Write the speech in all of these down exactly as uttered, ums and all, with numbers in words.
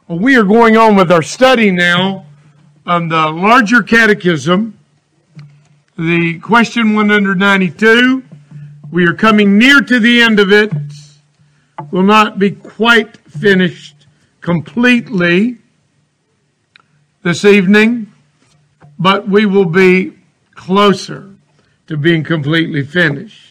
Well, we are going on with our study now on the larger catechism, the question one hundred ninety-two. We are coming near to the end of it. Will not be quite finished completely this evening, but we will be closer to being completely finished.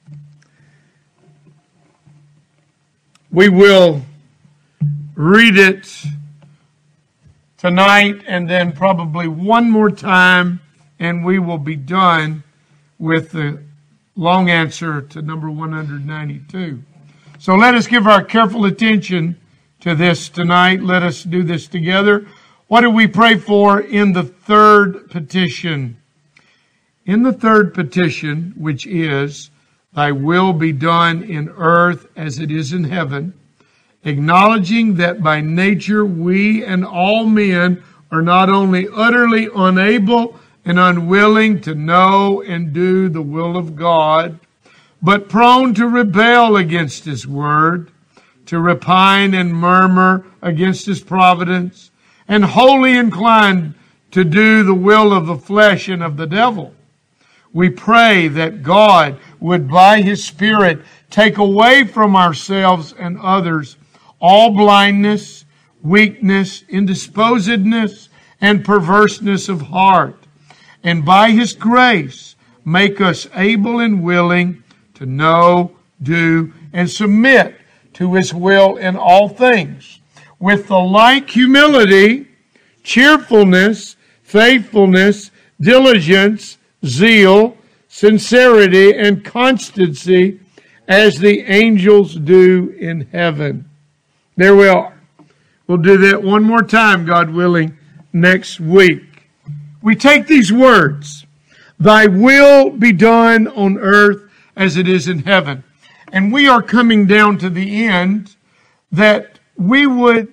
We will read it tonight and then probably one more time, and we will be done with the long answer to number one hundred ninety-two. So let us give our careful attention to this tonight. Let us do this together. What do we pray for in the third petition? In the third petition, which is, Thy will be done in earth as it is in heaven, acknowledging that by nature we and all men are not only utterly unable and unwilling to know and do the will of God, but prone to rebel against His word, to repine and murmur against His providence, and wholly inclined to do the will of the flesh and of the devil. We pray that God would by His Spirit take away from ourselves and others all blindness, weakness, indisposedness, and perverseness of heart, and by His grace make us able and willing to know, do, and submit to His will in all things, with the like humility, cheerfulness, faithfulness, diligence, zeal, sincerity, and constancy, as the angels do in heaven. There we are. We'll do that one more time, God willing, next week. We take these words, Thy will be done on earth as it is in heaven. And we are coming down to the end that we would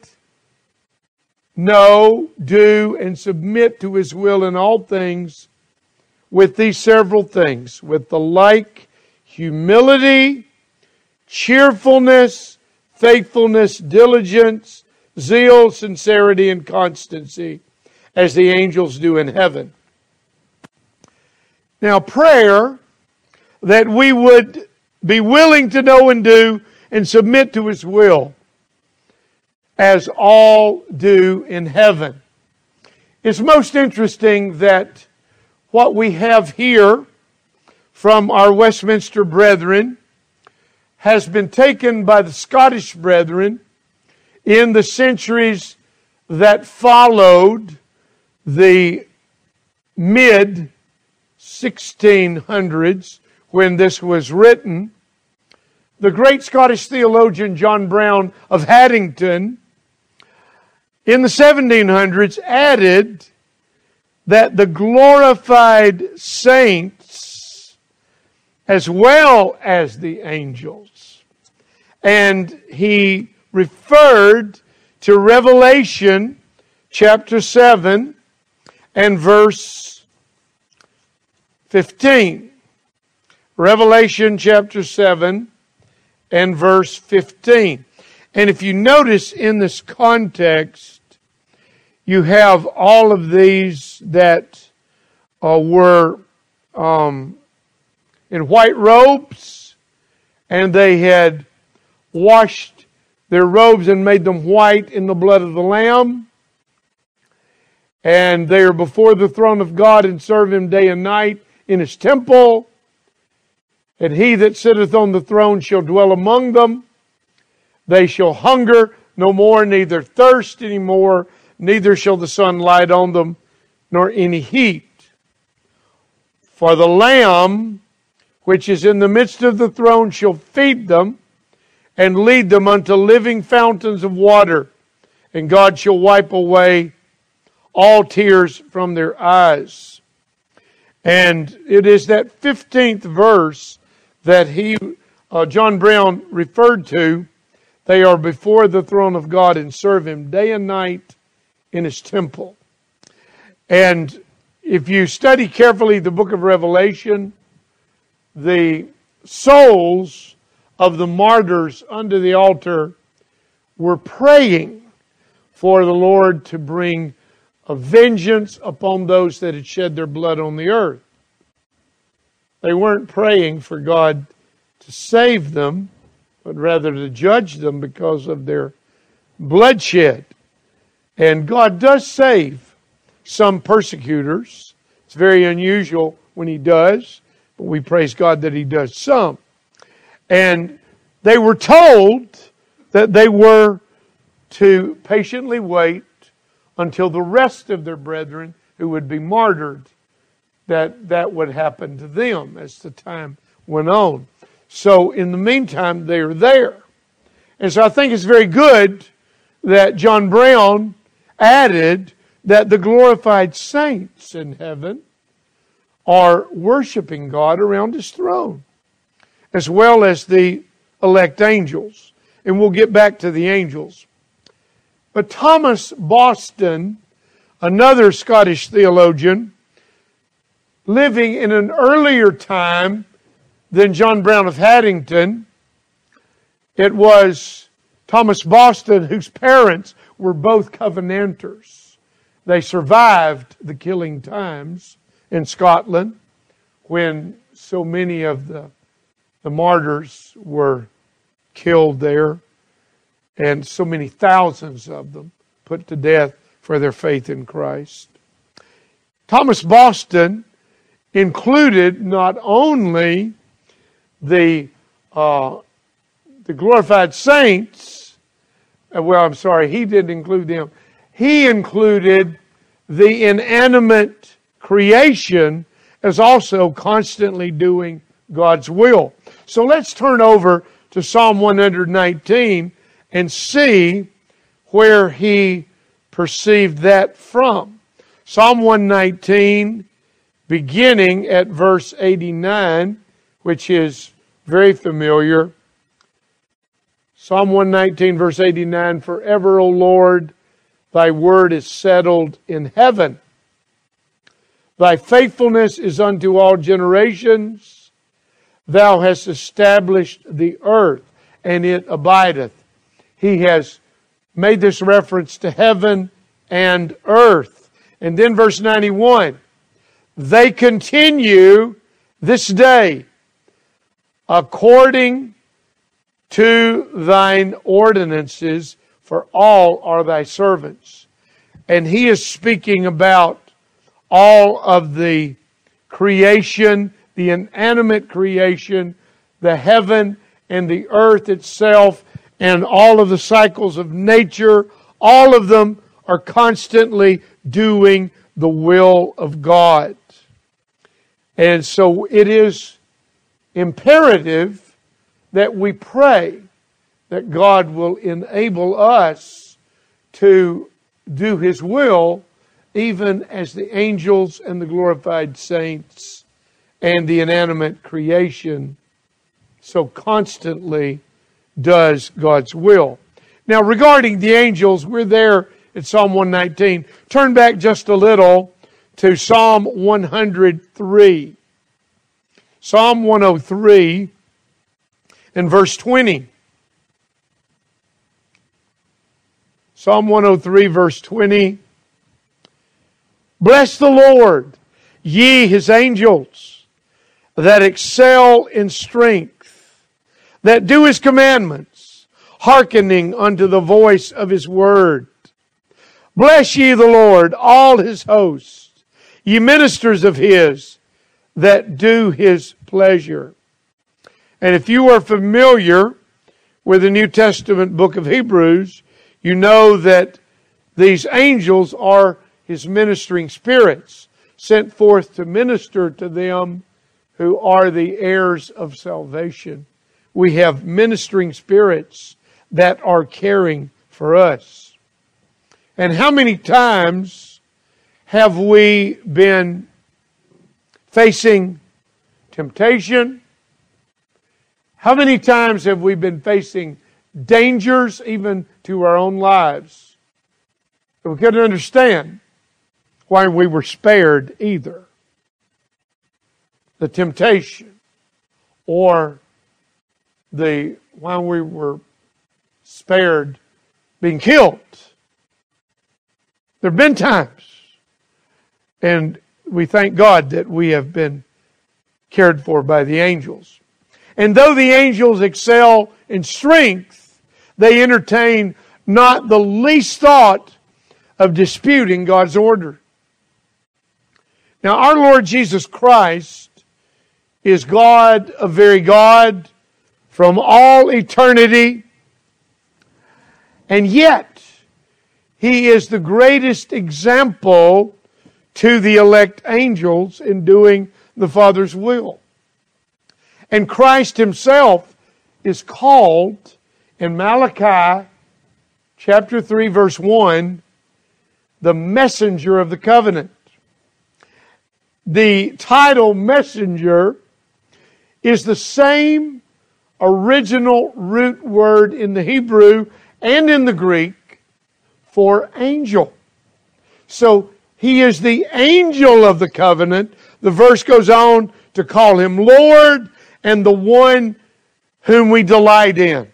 know, do, and submit to His will in all things with these several things, with the like humility, cheerfulness, faithfulness, diligence, zeal, sincerity, and constancy, as the angels do in heaven. Now, prayer, that we would be willing to know and do and submit to His will, as all do in heaven. It's most interesting that what we have here from our Westminster brethren has been taken by the Scottish brethren in the centuries that followed the mid sixteen hundreds when this was written. The great Scottish theologian John Brown of Haddington in the seventeen hundreds added that the glorified saints as well as the angels. And he referred to Revelation chapter seven and verse fifteen. Revelation chapter seven and verse fifteen. And if you notice in this context, you have all of these that uh, were um, in white robes, and they had washed their robes and made them white in the blood of the Lamb. And they are before the throne of God and serve Him day and night in His temple. And He that sitteth on the throne shall dwell among them. They shall hunger no more, neither thirst any more, neither shall the sun light on them, nor any heat. For the Lamb, which is in the midst of the throne, shall feed them, and lead them unto living fountains of water. And God shall wipe away all tears from their eyes. And it is that fifteenth verse that he, uh, John Brown referred to. They are before the throne of God and serve Him day and night in His temple. And if you study carefully the book of Revelation, the souls of the martyrs under the altar were praying for the Lord to bring a vengeance upon those that had shed their blood on the earth. They weren't praying for God to save them, but rather to judge them because of their bloodshed. And God does save some persecutors. It's very unusual when He does, but we praise God that He does some. And they were told that they were to patiently wait until the rest of their brethren who would be martyred, that that would happen to them as the time went on. So in the meantime, they are there. And so I think it's very good that John Brown added that the glorified saints in heaven are worshiping God around His throne, as well as the elect angels. And we'll get back to the angels. But Thomas Boston, another Scottish theologian, living in an earlier time than John Brown of Haddington, it was Thomas Boston whose parents were both Covenanters. They survived the killing times in Scotland when so many of the, the martyrs were killed there, and so many thousands of them put to death for their faith in Christ. Thomas Boston included not only the uh, the glorified saints, well, I'm sorry, he didn't include them. He included the inanimate creation as also constantly doing God's will. So let's turn over to Psalm one nineteen and see where he perceived that from. Psalm one nineteen, beginning at verse eighty-nine, which is very familiar. Psalm one nineteen, verse eighty-nine, "Forever, O Lord, Thy word is settled in heaven. Thy faithfulness is unto all generations. Thou hast established the earth, and it abideth." He has made this reference to heaven and earth. And then verse ninety-one, "They continue this day according to thine ordinances, for all are thy servants." And he is speaking about all of the creation, the inanimate creation, the heaven and the earth itself, and all of the cycles of nature. All of them are constantly doing the will of God. And so it is imperative that we pray that God will enable us to do His will, even as the angels and the glorified saints and the inanimate creation so constantly does God's will. Now, regarding the angels, we're there at Psalm one nineteen. Turn back just a little to Psalm one hundred three. Psalm one oh three and verse twenty. Psalm one oh three, verse twenty. "Bless the Lord, ye His angels, that excel in strength, that do His commandments, hearkening unto the voice of His word. Bless ye the Lord, all His hosts, ye ministers of His, that do His pleasure." And if you are familiar with the New Testament book of Hebrews, you know that these angels are His ministering spirits, sent forth to minister to them who are the heirs of salvation. We have ministering spirits that are caring for us. And how many times have we been facing temptation? How many times have we been facing dangers even to our own lives? We couldn't understand why we were spared either the temptation or the why we were spared being killed There have been times, and we thank God that we have been cared for by the angels. And though the angels excel in strength, they entertain not the least thought of disputing God's order. Now, our Lord Jesus Christ is God, a very God, from all eternity. And yet, He is the greatest example to the elect angels in doing the Father's will. And Christ Himself is called in Malachi chapter three, verse one, the messenger of the covenant. The title messenger is the same original root word in the Hebrew and in the Greek for angel. So He is the angel of the covenant. The verse goes on to call Him Lord and the one whom we delight in.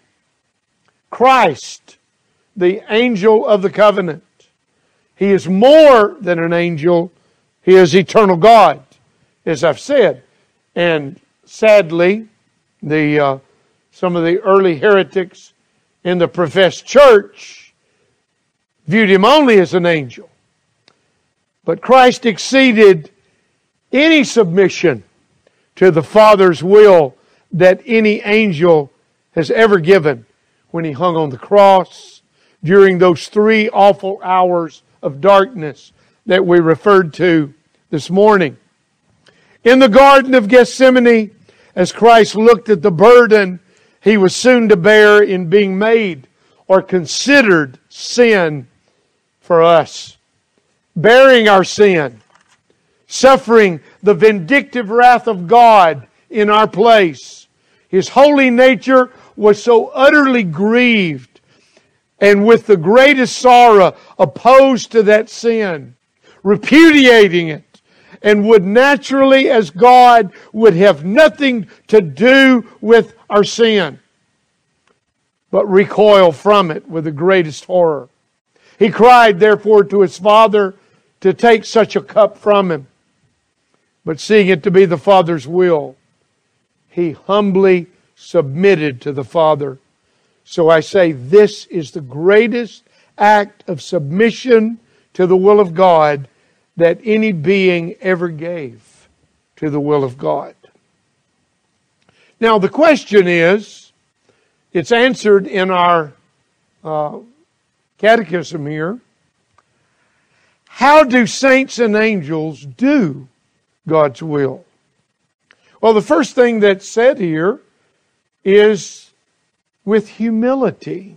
Christ, the angel of the covenant. He is more than an angel. He is eternal God, as I've said. And sadly, the uh, some of the early heretics in the professed church viewed Him only as an angel. But Christ exceeded any submission to the Father's will that any angel has ever given when He hung on the cross during those three awful hours of darkness that we referred to this morning. In the Garden of Gethsemane, as Christ looked at the burden He was soon to bear in being made or considered sin for us, bearing our sin, suffering the vindictive wrath of God in our place. His holy nature was so utterly grieved and with the greatest sorrow opposed to that sin, repudiating it, and would naturally, as God, would have nothing to do with our sin, but recoil from it with the greatest horror. He cried, therefore, to His Father to take such a cup from Him. But seeing it to be the Father's will, He humbly submitted to the Father. So I say this is the greatest act of submission to the will of God that any being ever gave to the will of God. Now the question is, it's answered in our uh, catechism here, how do saints and angels do God's will? Well, the first thing that's said here is with humility.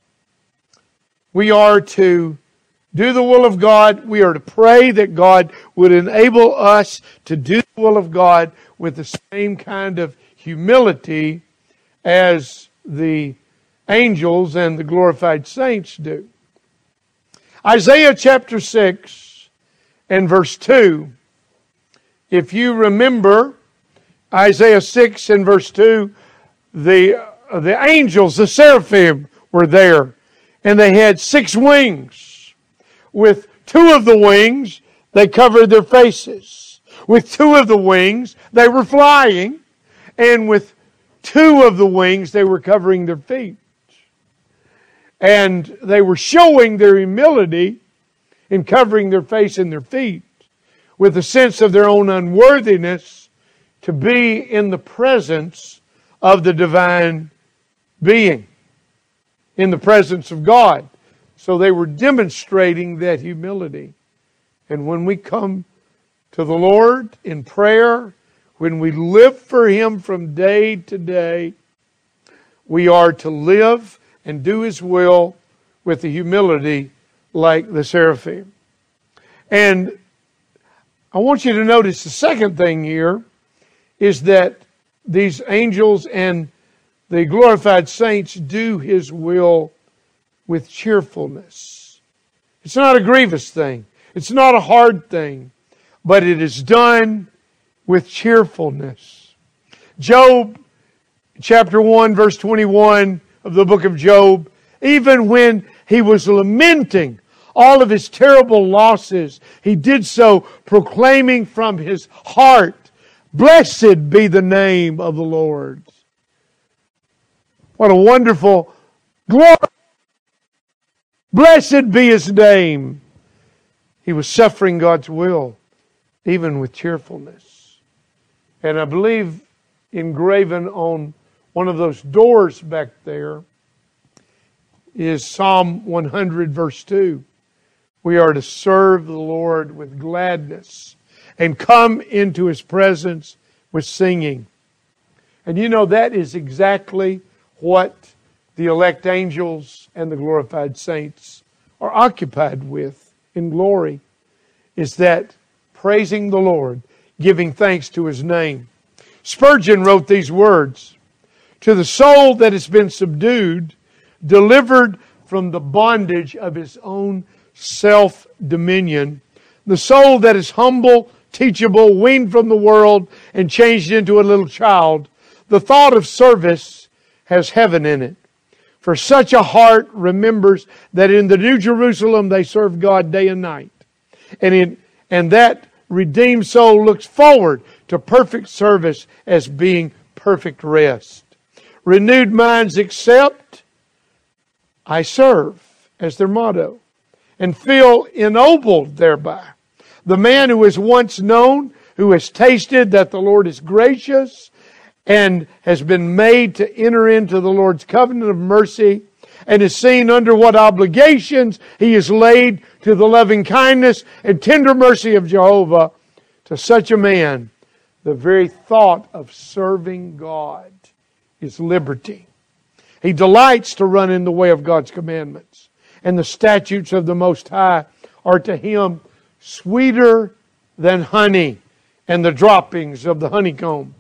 We are to do the will of God. We are to pray that God would enable us to do the will of God with the same kind of humility as the angels and the glorified saints do. Isaiah chapter six and verse two. If you remember Isaiah six and verse two, the, uh, the angels, the seraphim, were there. And they had six wings. With two of the wings, they covered their faces. With two of the wings, they were flying. And with two of the wings, they were covering their feet. And they were showing their humility in covering their face and their feet with a sense of their own unworthiness to be in the presence of the divine being, in the presence of God. So they were demonstrating that humility. And when we come to the Lord in prayer, when we live for Him from day to day, we are to live and do His will with the humility like the seraphim. And I want you to notice the second thing here is that these angels and the glorified saints do His will with cheerfulness. It's not a grievous thing. It's not a hard thing. But it is done with cheerfulness. Job, chapter one, verse twenty-one of the book of Job, even when he was lamenting all of his terrible losses, he did so proclaiming from his heart, "Blessed be the name of the Lord." What a wonderful glory. Blessed be His name. He was suffering God's will, even with cheerfulness. And I believe engraven on one of those doors back there is Psalm one hundred, verse two. We are to serve the Lord with gladness and come into His presence with singing. And you know, that is exactly what the elect angels and the glorified saints are occupied with in glory, is that praising the Lord, giving thanks to His name. Spurgeon wrote these words, "To the soul that has been subdued, delivered from the bondage of his own self-dominion, the soul that is humble, teachable, weaned from the world, and changed into a little child, the thought of service has heaven in it. For such a heart remembers that in the New Jerusalem they serve God day and night. And, in, and that redeemed soul looks forward to perfect service as being perfect rest. Renewed minds accept, I serve, as their motto, and feel ennobled thereby. The man who has once known, who has tasted that the Lord is gracious, and has been made to enter into the Lord's covenant of mercy, and has seen under what obligations He is laid to the loving kindness and tender mercy of Jehovah, to such a man, the very thought of serving God is liberty. He delights to run in the way of God's commandments, and the statutes of the Most High are to him sweeter than honey and the droppings of the honeycomb.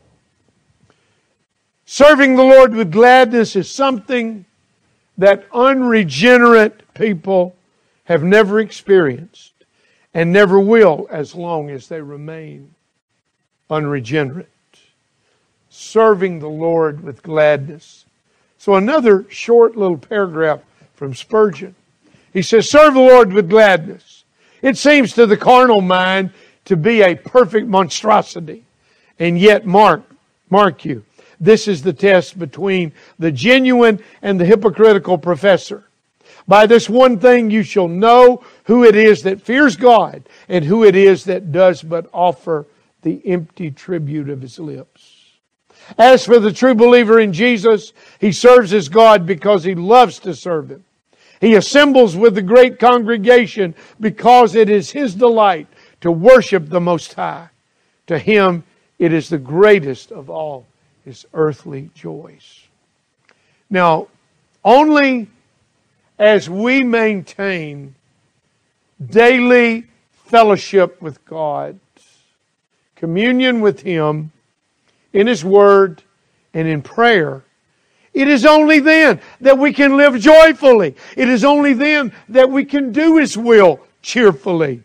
Serving the Lord with gladness is something that unregenerate people have never experienced and never will as long as they remain unregenerate. Serving the Lord with gladness. So another short little paragraph from Spurgeon. He says, serve the Lord with gladness. It seems to the carnal mind to be a perfect monstrosity. And yet, mark, mark you, this is the test between the genuine and the hypocritical professor. By this one thing you shall know who it is that fears God and who it is that does but offer the empty tribute of his lips. As for the true believer in Jesus, he serves his God because he loves to serve Him. He assembles with the great congregation because it is his delight to worship the Most High. To him, it is the greatest of all his earthly joys. Now, only as we maintain daily fellowship with God, communion with Him, in His Word and in prayer, it is only then that we can live joyfully. It is only then that we can do His will cheerfully,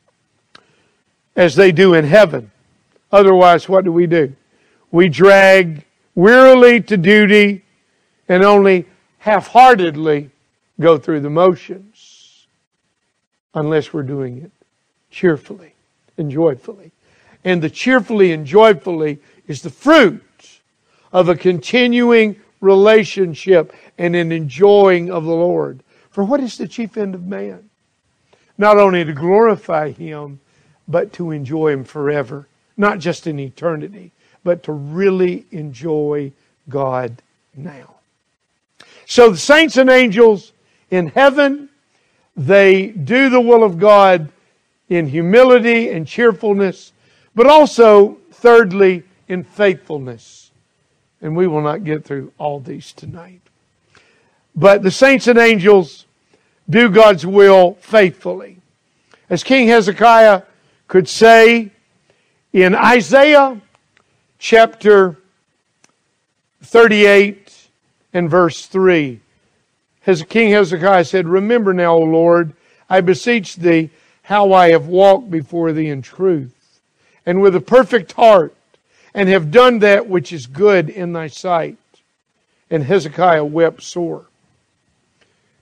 as they do in heaven. Otherwise, what do we do? We drag wearily to duty and only half-heartedly go through the motions, unless we're doing it cheerfully and joyfully. And the cheerfully and joyfully is the fruit of a continuing relationship and an enjoying of the Lord. For what is the chief end of man? Not only to glorify Him, but to enjoy Him forever. Not just in eternity, but to really enjoy God now. So the saints and angels in heaven, they do the will of God in humility and cheerfulness, but also, thirdly, in faithfulness. And we will not get through all these tonight. But the saints and angels do God's will faithfully. As King Hezekiah could say in Isaiah chapter thirty-eight and verse three, King Hezekiah said, remember now, O Lord, I beseech Thee, how I have walked before Thee in truth, and with a perfect heart, and have done that which is good in Thy sight. And Hezekiah wept sore.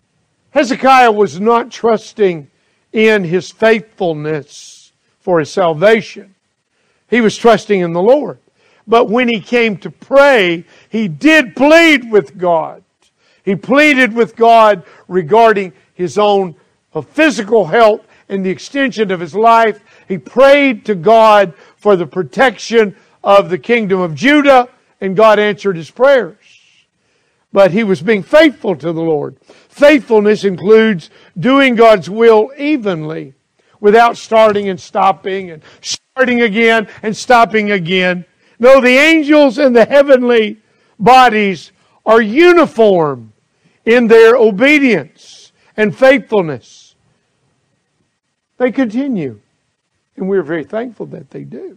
Hezekiah was not trusting in his faithfulness for his salvation. He was trusting in the Lord. But when he came to pray, he did plead with God. He pleaded with God regarding his own physical health and the extension of his life. He prayed to God for the protection of the kingdom of Judah, and God answered his prayers. But he was being faithful to the Lord. Faithfulness includes doing God's will evenly without starting and stopping and starting again and stopping again. No, the angels in the heavenly bodies are uniform in their obedience and faithfulness. They continue, and we're very thankful that they do.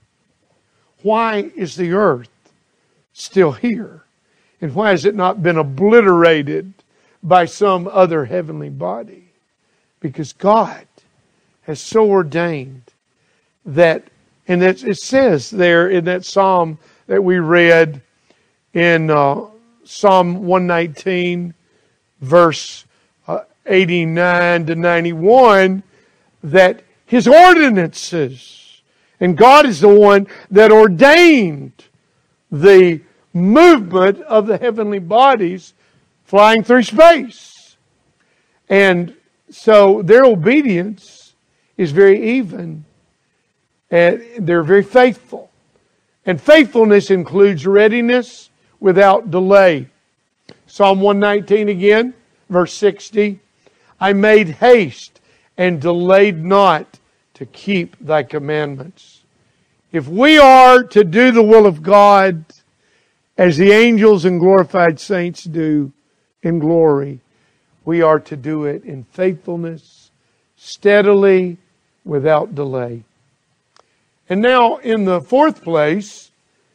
Why is the earth still here? And why has it not been obliterated by some other heavenly body? Because God has so ordained that, and it, it says there in that psalm that we read in uh, Psalm one nineteen, verse uh, eighty-nine to ninety-one, that His ordinances, and God is the one that ordained the movement of the heavenly bodies flying through space. And so their obedience is very even, and they're very faithful. And faithfulness includes readiness without delay. Psalm one nineteen again, verse sixty. I made haste and delayed not to keep thy commandments. If we are to do the will of God as the angels and glorified saints do in glory, we are to do it in faithfulness, steadily, without delay. And now, in the fourth place,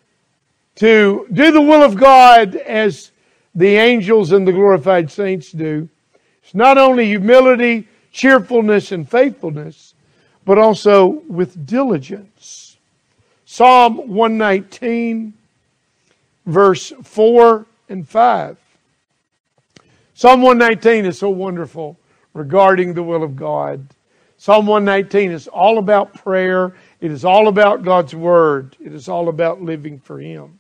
to do the will of God as the angels and the glorified saints do, it's not only humility, cheerfulness, and faithfulness, but also with diligence. Psalm one nineteen, verse four and five. Psalm one nineteen is so wonderful regarding the will of God. Psalm one nineteen is all about prayer. It is all about God's Word. It is all about living for Him.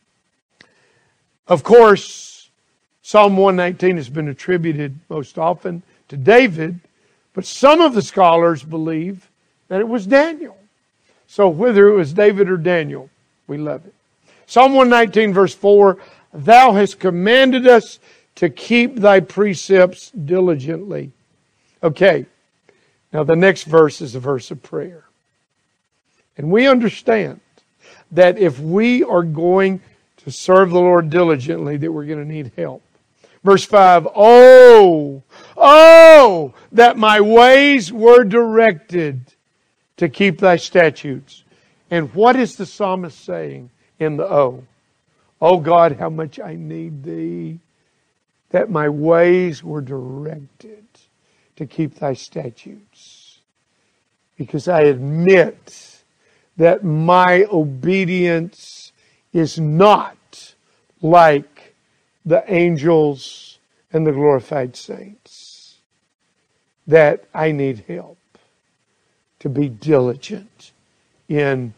Of course, Psalm one nineteen has been attributed most often to David, but some of the scholars believe that it was Daniel. So whether it was David or Daniel, we love it. Psalm one nineteen, verse four, Thou hast commanded us to keep thy precepts diligently. Okay, now the next verse is a verse of prayer. And we understand that if we are going to serve the Lord diligently, that we're going to need help. Verse five, Oh, oh, that my ways were directed to keep thy statutes. And what is the psalmist saying in the oh? Oh God, how much I need thee, that my ways were directed to keep thy statutes. Because I admit that my obedience is not like the angels and the glorified saints. That I need help to be diligent in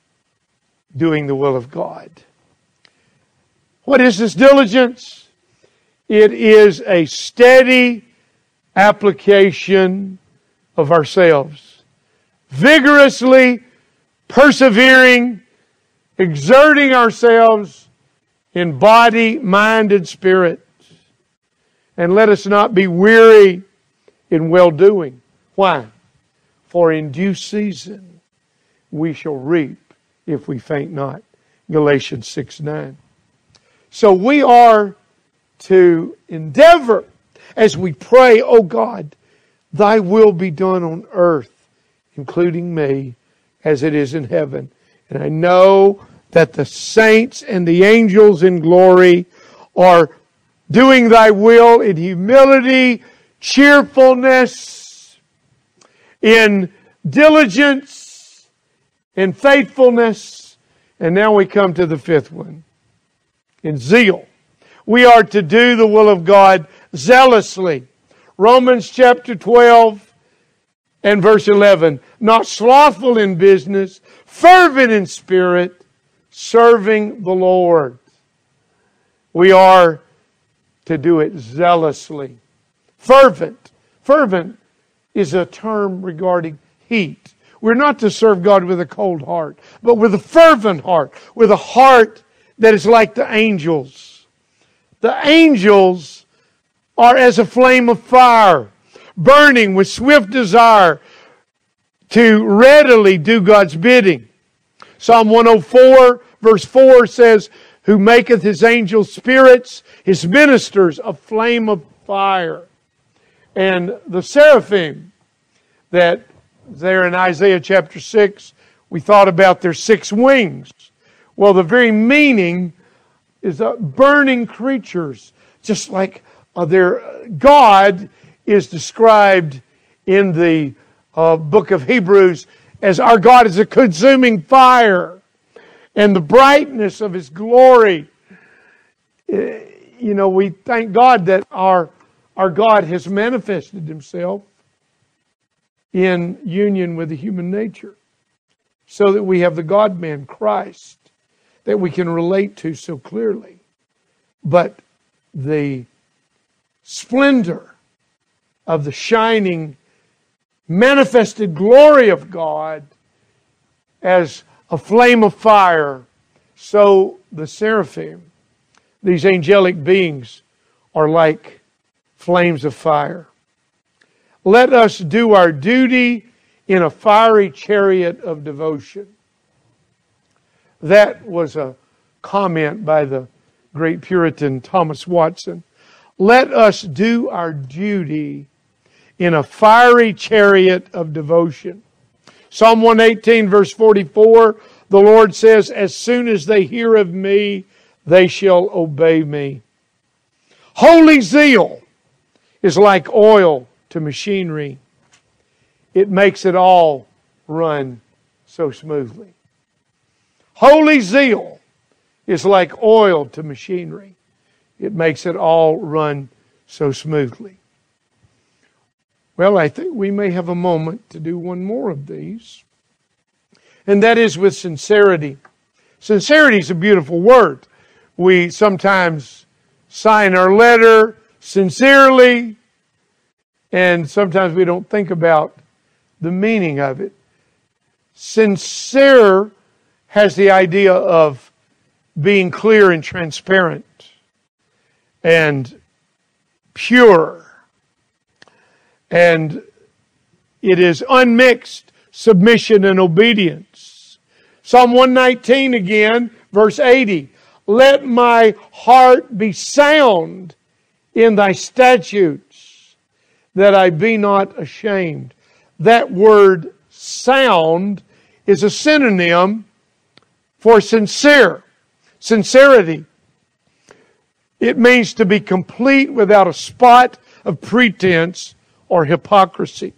doing the will of God. What is this diligence? It is a steady application of ourselves. Vigorously persevering, exerting ourselves in body, mind, and spirit. And let us not be weary in well-doing. Why? For in due season we shall reap if we faint not. Galatians six nine. So we are to endeavor as we pray, oh God, thy will be done on earth, including me, as it is in heaven. And I know that the saints and the angels in glory are doing thy will in humility, cheerfulness, in diligence, in faithfulness. And now we come to the fifth one, in zeal. We are to do the will of God zealously, Romans chapter twelve and verse eleven. Not slothful in business, fervent in spirit, serving the Lord. We are to do it zealously. Fervent. Fervent is a term regarding heat. We're not to serve God with a cold heart, but with a fervent heart, with a heart that is like the angels. The angels are as a flame of fire, burning with swift desire to readily do God's bidding. Psalm one oh four verse four says, who maketh his angels spirits, his ministers a flame of fire. And the seraphim that there in Isaiah chapter six, we thought about their six wings. Well, the very meaning is uh, burning creatures, just like uh, their God is described in the uh, book of Hebrews as our God is a consuming fire. And the brightness of His glory. You know, we thank God that our, our God has manifested Himself in union with the human nature. So that we have the God-man, Christ, that we can relate to so clearly. But the splendor of the shining, manifested glory of God as a flame of fire, so the seraphim, these angelic beings, are like flames of fire. Let us do our duty in a fiery chariot of devotion. That was a comment by the great Puritan Thomas Watson. Let us do our duty in a fiery chariot of devotion. Psalm one eighteen verse forty-four, the Lord says, as soon as they hear of me, they shall obey me. Holy zeal is like oil to machinery. It makes it all run so smoothly. Holy zeal is like oil to machinery. It makes it all run so smoothly. Well, I think we may have a moment to do one more of these. And that is with sincerity. Sincerity is a beautiful word. We sometimes sign our letter sincerely, and sometimes we don't think about the meaning of it. Sincere has the idea of being clear and transparent and pure. And it is unmixed submission and obedience. Psalm one nineteen again, verse eighty. Let my heart be sound in thy statutes, that I be not ashamed. That word sound is a synonym for sincere, sincerity. It means to be complete without a spot of pretense or hypocrisy.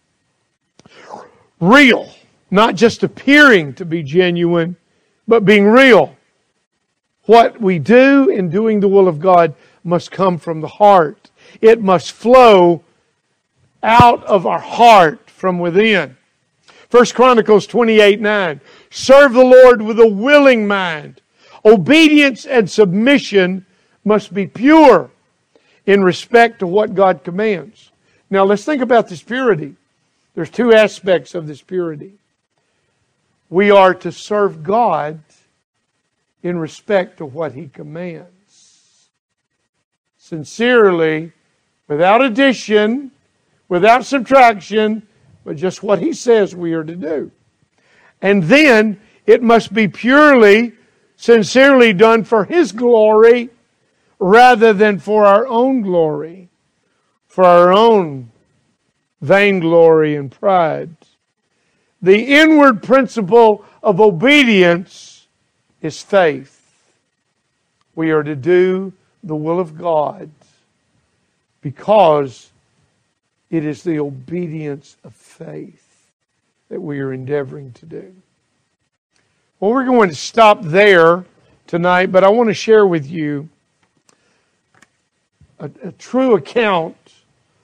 Real, not just appearing to be genuine, but being real. What we do in doing the will of God must come from the heart. It must flow out of our heart from within. First Chronicles twenty-eight nine. Serve the Lord with a willing mind. Obedience and submission must be pure in respect to what God commands. Now let's think about this purity. There's two aspects of this purity. We are to serve God in respect to what He commands. Sincerely, without addition, without subtraction, but just what He says we are to do. And then it must be purely, sincerely done for His glory rather than for our own glory, for our own vainglory and pride. The inward principle of obedience is faith. We are to do the will of God because it is the obedience of faith that we are endeavoring to do. Well, we're going to stop there tonight, but I want to share with you a, a true account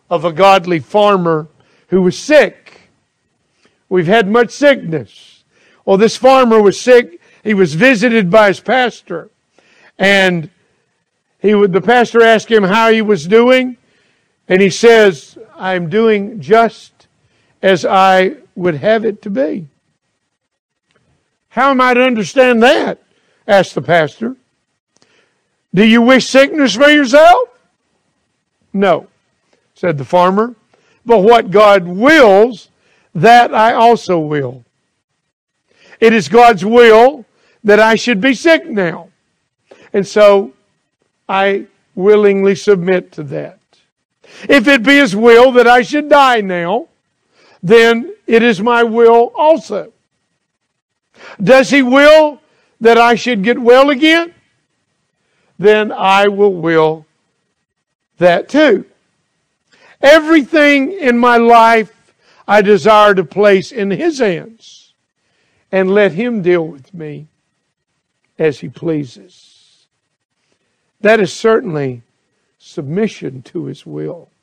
of a godly farmer who was sick. We've had much sickness. Well, this farmer was sick. He was visited by his pastor. And he would, the pastor asked him how he was doing. And he says, I'm doing just as I would have it to be. How am I to understand that? Asked the pastor. Do you wish sickness for yourself? No, said the farmer. But what God wills, that I also will. It is God's will that I should be sick now. And so I willingly submit to that. If it be His will that I should die now, then it is my will also. Does He will that I should get well again? Then I will will that too. Everything in my life I desire to place in His hands and let Him deal with me as He pleases. That is certainly submission to His will.